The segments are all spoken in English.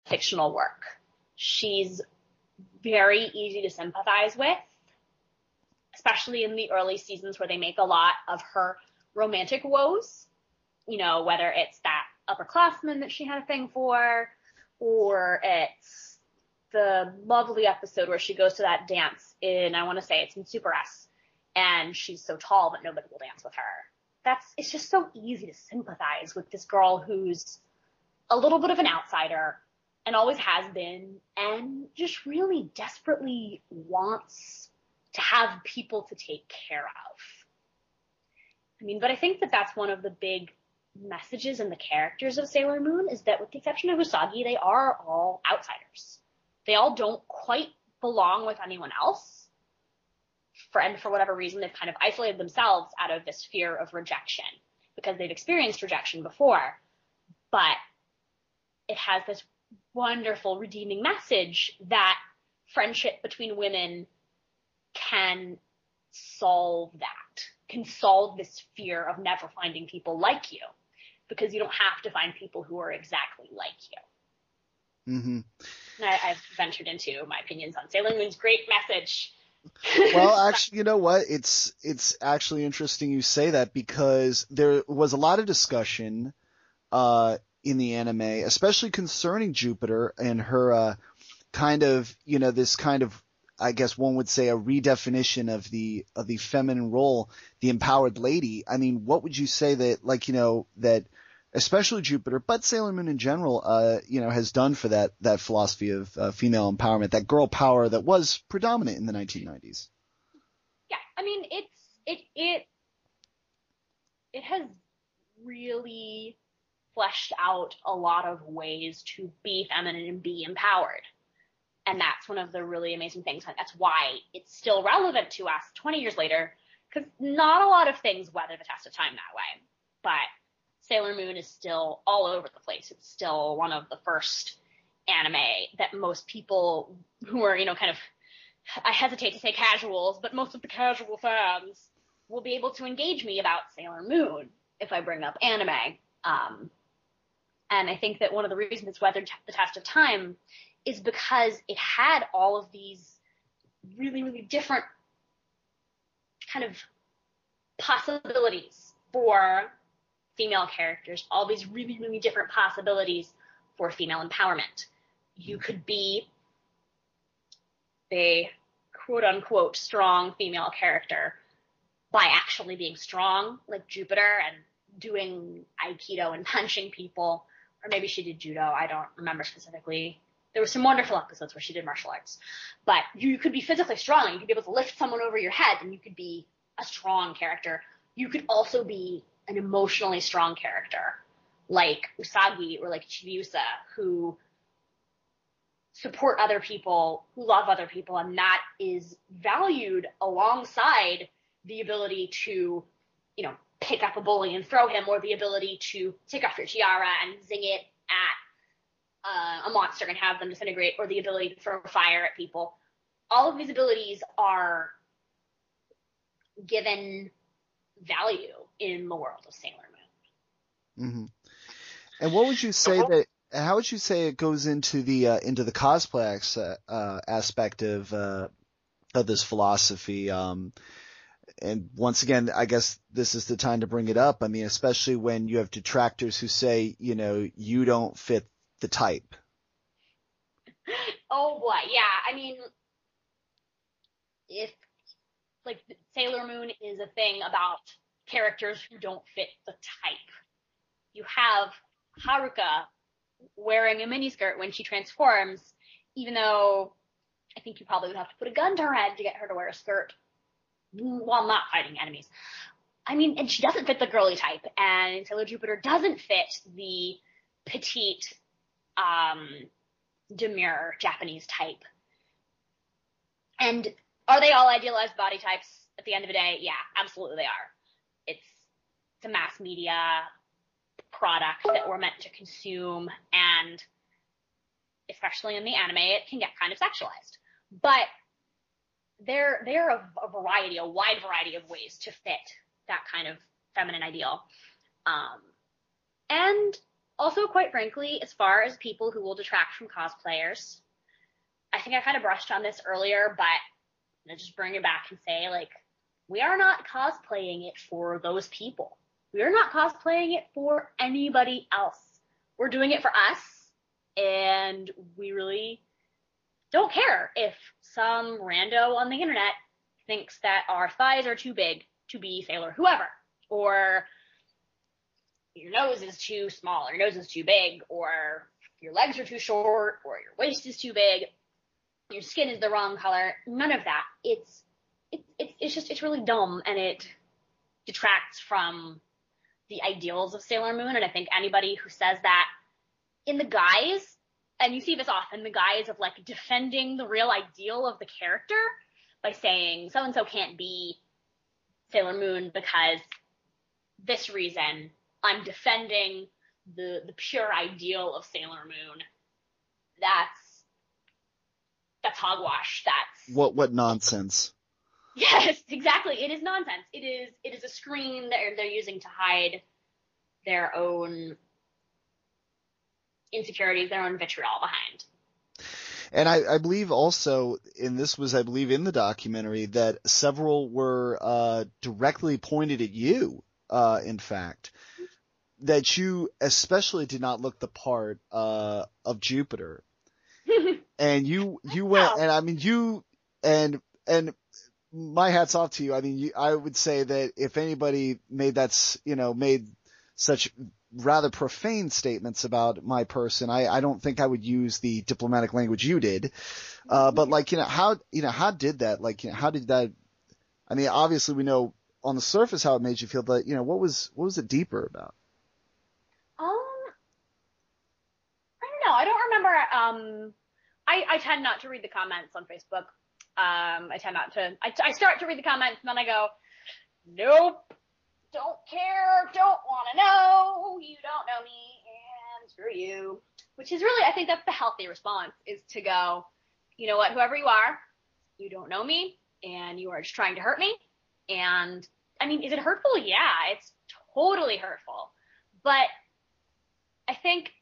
fictional work. She's very easy to sympathize with, especially in the early seasons where they make a lot of her romantic woes, you know, whether it's that upperclassman that she had a thing for, or it's the lovely episode where she goes to that dance in, I want to say it's in Super S, and she's so tall that nobody will dance with her. It's just so easy to sympathize with this girl who's a little bit of an outsider and always has been, and just really desperately wants to have people to take care of. I mean, but I think that that's one of the big messages and the characters of Sailor Moon is that with the exception of Usagi, they are all outsiders. They all don't quite belong with anyone else. And for whatever reason, they've kind of isolated themselves out of this fear of rejection because they've experienced rejection before. But it has this wonderful redeeming message that friendship between women can solve that, can solve this fear of never finding people like you, because you don't have to find people who are exactly like you. Mm-hmm. I've ventured into my opinions on Sailor Moon's great message. Well, actually, you know what? It's actually interesting you say that, because there was a lot of discussion in the anime, especially concerning Jupiter and her kind of, you know, this kind of, I guess one would say, a redefinition of the feminine role, the empowered lady. I mean, what would you say that, like, you know, that especially Jupiter, but Sailor Moon in general, you know, has done for that philosophy of female empowerment, that girl power that was predominant in the 1990s? Yeah, I mean, it has really fleshed out a lot of ways to be feminine and be empowered. And that's one of the really amazing things. That's why it's still relevant to us 20 years later, because not a lot of things weather the test of time that way. But Sailor Moon is still all over the place. It's still one of the first anime that most people who are, you know, kind of, I hesitate to say casuals, but most of the casual fans will be able to engage me about Sailor Moon if I bring up anime. And I think that one of the reasons it's weathered the test of time is because it had all of these really, really different kind of possibilities for female characters, all these really, really different possibilities for female empowerment. You could be a quote-unquote strong female character by actually being strong, like Jupiter, and doing Aikido and punching people, or maybe she did judo, I don't remember specifically. There were some wonderful episodes where she did martial arts. But you could be physically strong. You could be able to lift someone over your head, and you could be a strong character. You could also be an emotionally strong character, like Usagi or like Chibiusa, who support other people, who love other people, and that is valued alongside the ability to, you know, pick up a bully and throw him, or the ability to take off your tiara and zing it at a monster and have them disintegrate, or the ability to throw fire at people. All of these abilities are given value in the world of Sailor Moon. Mm-hmm. And what would you say that? How would you say it goes into the cosplay aspect of this philosophy? And once again, I guess this is the time to bring it up. I mean, especially when you have detractors who say, you know, you don't fit the type. Oh boy, yeah. I mean, if like Sailor Moon is a thing about characters who don't fit the type. You have Haruka wearing a miniskirt when she transforms, even though I think you probably would have to put a gun to her head to get her to wear a skirt while not fighting enemies. I mean, and she doesn't fit the girly type, and Sailor Jupiter doesn't fit the petite, demure Japanese type. And are they all idealized body types at the end of the day? Yeah, absolutely they are. It's a mass media product that we're meant to consume, and especially in the anime, it can get kind of sexualized. But there are a wide variety of ways to fit that kind of feminine ideal. And also, quite frankly, as far as people who will detract from cosplayers, I think I kind of brushed on this earlier, but I'll just bring it back and say, like, we are not cosplaying it for those people. We are not cosplaying it for anybody else. We're doing it for us, and we really don't care if some rando on the internet thinks that our thighs are too big to be Sailor whoever, or your nose is too small, or your nose is too big, or your legs are too short, or your waist is too big, your skin is the wrong color. None of that. It's really dumb, and it detracts from the ideals of Sailor Moon. And I think anybody who says that in the guise, and you see this often, the guise of like defending the real ideal of the character by saying so-and-so can't be Sailor Moon because this reason, I'm defending the pure ideal of Sailor Moon. That's hogwash. That's what nonsense. Yes, exactly. It is nonsense. It is a screen that they're using to hide their own insecurities, their own vitriol behind. And I believe also, and this was, I believe, in the documentary, that several were directly pointed at you, in fact, that you especially did not look the part of Jupiter. And you went, and I mean, and my hat's off to you. I mean, I would say that if anybody made such rather profane statements about my person, I don't think I would use the diplomatic language you did. But like, how did that, like, how did that, I mean, obviously we know on the surface how it made you feel, but, what was it deeper about? I don't know. I don't remember. I tend not to read the comments on Facebook. I tend not to. I start to read the comments and then I go, nope, don't care, don't want to know, you don't know me, and screw you. Which is really, I think that's the healthy response, is to go, you know what, whoever you are, you don't know me, and you are just trying to hurt me. And, I mean, is it hurtful? Yeah, it's totally hurtful. But I think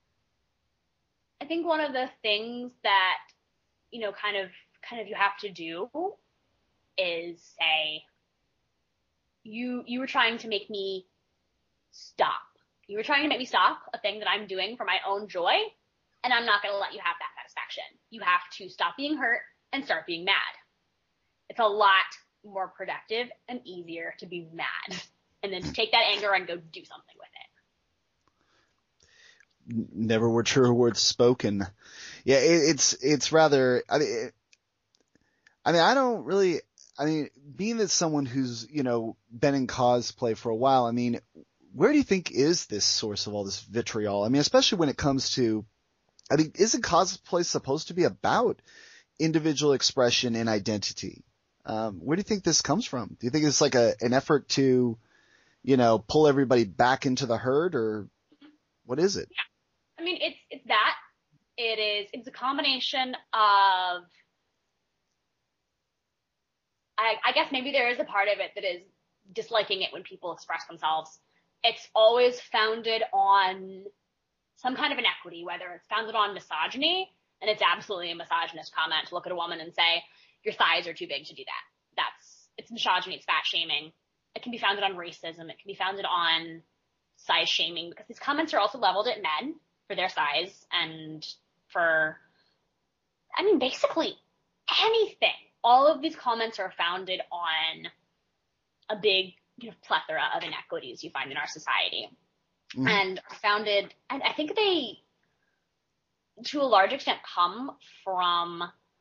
one of the things that, kind of you have to do is say, you were trying to make me stop. You were trying to make me stop a thing that I'm doing for my own joy, and I'm not going to let you have that satisfaction. You have to stop being hurt and start being mad. It's a lot more productive and easier to be mad, and then to take that anger and go do something with it. Never were truer words spoken. Yeah, it's rather, I don't really, being that someone who's, been in cosplay for a while, where do you think is this source of all this vitriol? Especially when it comes to, isn't cosplay supposed to be about individual expression and identity? Where do you think this comes from? Do you think it's like an effort to, pull everybody back into the herd, or what is it? Yeah. It's that. It's a combination of, I guess maybe there is a part of it that is disliking it when people express themselves. It's always founded on some kind of inequity, whether it's founded on misogyny, and it's absolutely a misogynist comment to look at a woman and say, your thighs are too big to do that. It's misogyny, it's fat shaming. It can be founded on racism. It can be founded on size shaming, because these comments are also leveled at men for their size and for, basically anything. All of these comments are founded on a big plethora of inequities you find in our society. Mm-hmm. And are founded, and I think they, to a large extent, come from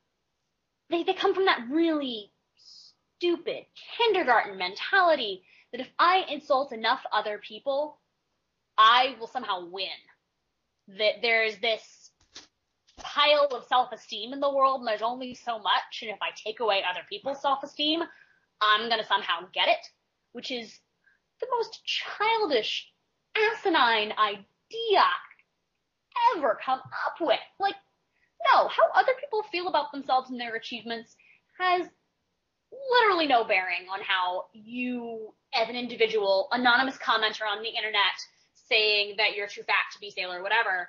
that really stupid kindergarten mentality that if I insult enough other people, I will somehow win. That there's this pile of self-esteem in the world, and there's only so much, and if I take away other people's self-esteem, I'm going to somehow get it, which is the most childish, asinine idea ever come up with. Like, no, how other people feel about themselves and their achievements has literally no bearing on how you, as an individual, anonymous commenter on the internet, saying that you're too fat to be Sailor or whatever,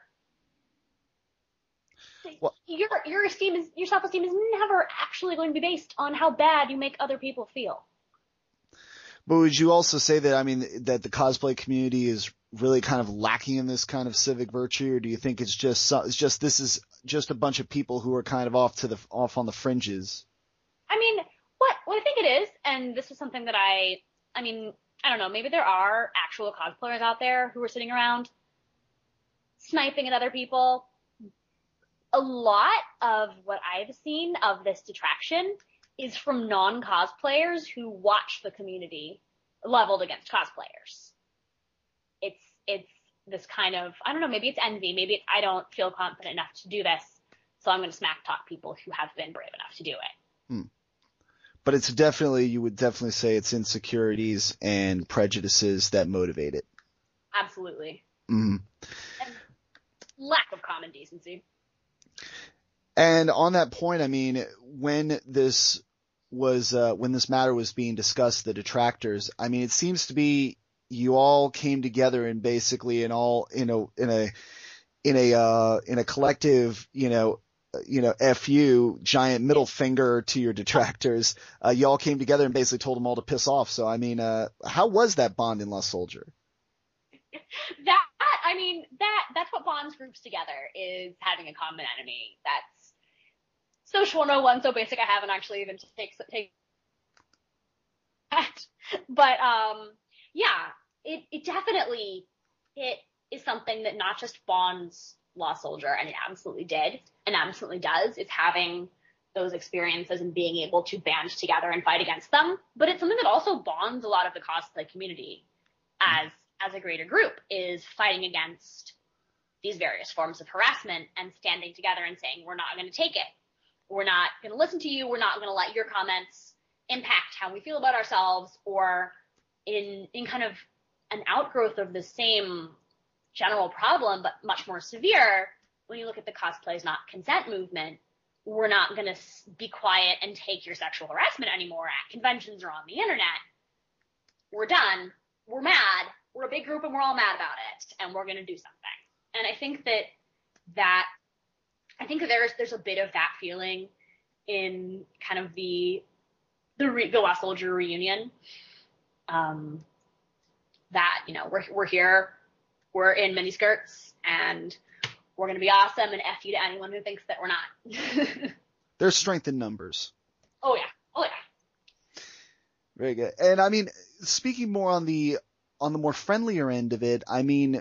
Well, your self-esteem is never actually going to be based on how bad you make other people feel. but would you also say that, I mean, that the cosplay community is really kind of lacking in this kind of civic virtue, or do you think it's just this is just a bunch of people who are kind of off on the fringes? I mean, what I think it is, and this is something that I don't know, maybe there are actual cosplayers out there who are sitting around sniping at other people. A lot of what I've seen of this detraction is from non-cosplayers who watch the community leveled against cosplayers. It's this kind of, I don't know, maybe it's envy, maybe it's I don't feel confident enough to do this, so I'm going to smack talk people who have been brave enough to do it. But you would definitely say it's insecurities and prejudices that motivate it. Absolutely. Mm-hmm. And lack of common decency. And on that point, I mean, when this matter was being discussed, the detractors, I mean, it seems to be you all came together and basically in a collective, FU, giant middle finger to your detractors. You all came together and basically told them all to piss off. So, I mean, how was that bond in Lost Soldier? That's what bonds groups together, is having a common enemy. That's social 101, so basic I haven't actually even take that. But, yeah, it definitely, it is something that not just bonds Lost Soldier, and it absolutely did, and absolutely does, is having those experiences and being able to band together and fight against them. But it's something that also bonds a lot of the cosplay community as a greater group, is fighting against these various forms of harassment and standing together and saying, we're not going to take it. We're not going to listen to you. We're not going to let your comments impact how we feel about ourselves, or in kind of an outgrowth of the same general problem, but much more severe. When you look at the Cosplay Is Not Consent movement, we're not going to be quiet and take your sexual harassment anymore at conventions or on the internet. We're done. We're mad. We're a big group and we're all mad about it, and we're going to do something. And I think that there's a bit of that feeling in kind of the Lost Soldier reunion. That, we're here, we're in miniskirts, and we're going to be awesome, and F you to anyone who thinks that we're not. There's strength in numbers. Oh yeah. Very good. And I mean, speaking more on the more friendlier end of it, I mean,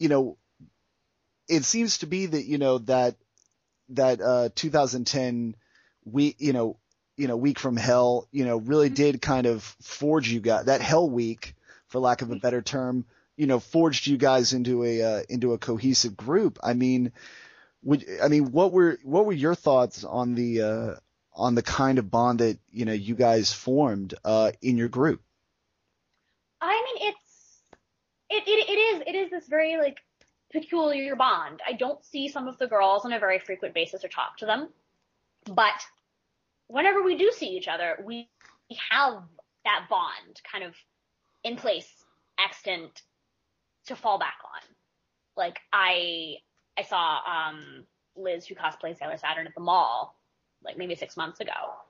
it seems to be that, that 2010 week, Week from Hell, really did kind of forge you guys, that Hell Week, for lack of a better term, forged you guys into a cohesive group. I mean, what were your thoughts on the kind of bond that, you guys formed, in your group? I mean, it is this very, like, peculiar bond. I don't see some of the girls on a very frequent basis or talk to them, but whenever we do see each other, we have that bond kind of in place, extant, to fall back on. Like, I saw Liz, who cosplays Sailor Saturn, at the mall, like maybe 6 months ago,